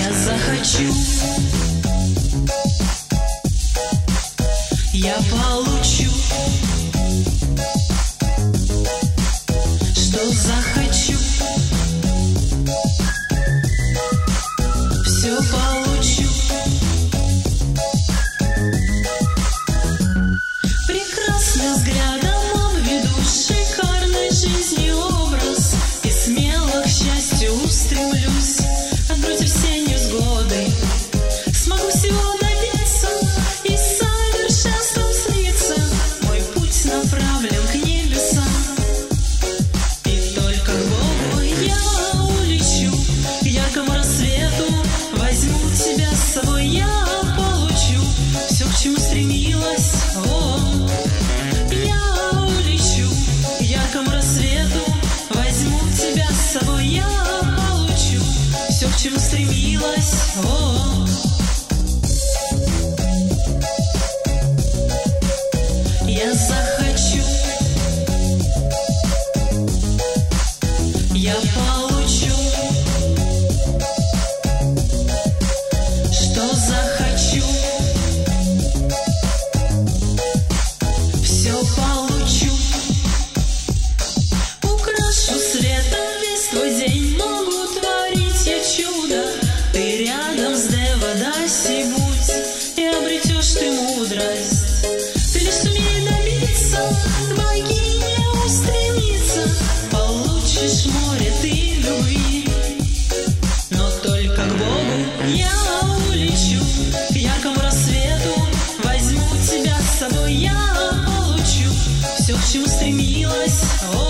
Я захочу, я получу, что захочу, все получу. Прекрасным взглядом обведу шикарной жизни образ и смело к счастью устремлюсь. Отбросив все невзгоды, смогу всего добиться и совершенством снится. Мой путь направлен к небесам, и только к Богу я улечу. К яркому рассвету возьму тебя с собой, я получу все, к чему стремилась. Я улечу к яркому рассвету, возьму тебя с собой, я получу все, к чему стремилась. Я захочу, я получу, что захочу, все получу. Украшу светом весь твой день, могу творить я чудо. Ты рядом с Девадаси будь, и обретешь ты мудрость. Ты лишь сумей добиться, к богине устремиться, получишь море ты любви. Но только к Богу я улечу, к яркому рассвету возьму тебя с собой, я получу все, к чему стремилась.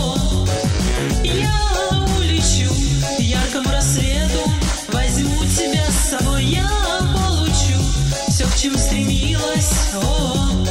Я улечу к яркому рассвету, возьму тебя с собой, я получу все, к чему стремилась.